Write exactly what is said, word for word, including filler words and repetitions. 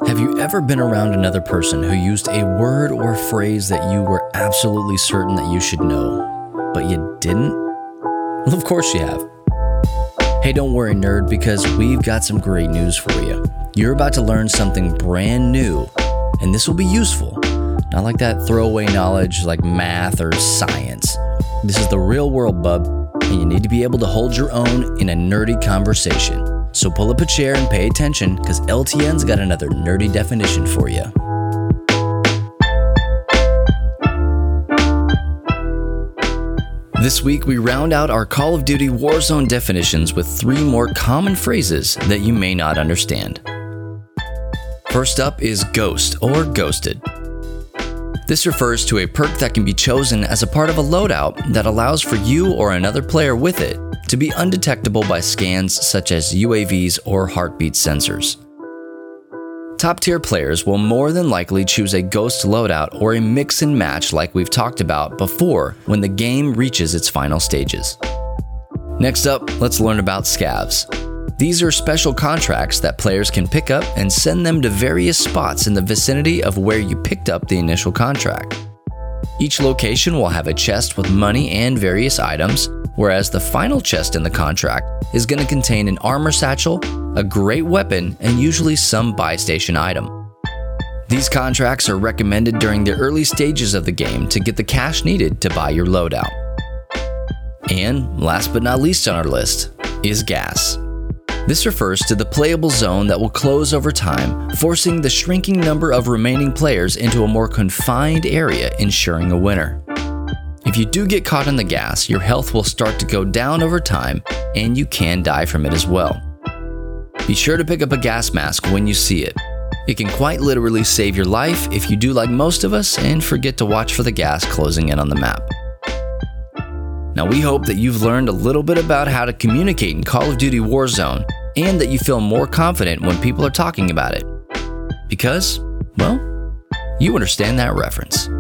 Have you ever been around another person who used a word or phrase that you were absolutely certain that you should know, but you didn't? Well, of course you have. Hey, don't worry, nerd, because we've got some great news for you. You're about to learn something brand new, and this will be useful. Not like that throwaway knowledge like math or science. This is the real world, bub, and you need to be able to hold your own in a nerdy conversation. So pull up a chair and pay attention, because L T N's got another nerdy definition for you. This week, we round out our Call of Duty Warzone definitions with three more common phrases that you may not understand. First up is ghost or ghosted. This refers to a perk that can be chosen as a part of a loadout that allows for you or another player with it to be undetectable by scans such as U A Vs or heartbeat sensors. Top-tier players will more than likely choose a ghost loadout or a mix and match like we've talked about before when the game reaches its final stages. Next up, let's learn about scavs. These are special contracts that players can pick up and send them to various spots in the vicinity of where you picked up the initial contract. Each location will have a chest with money and various items, whereas the final chest in the contract is going to contain an armor satchel, a great weapon, and usually some buy station item. These contracts are recommended during the early stages of the game to get the cash needed to buy your loadout. And last but not least on our list is gas. This refers to the playable zone that will close over time, forcing the shrinking number of remaining players into a more confined area, ensuring a winner. If you do get caught in the gas, your health will start to go down over time, and you can die from it as well. Be sure to pick up a gas mask when you see it. It can quite literally save your life if you do like most of us and forget to watch for the gas closing in on the map. Now, we hope that you've learned a little bit about how to communicate in Call of Duty Warzone and that you feel more confident when people are talking about it. Because, well, you understand that reference.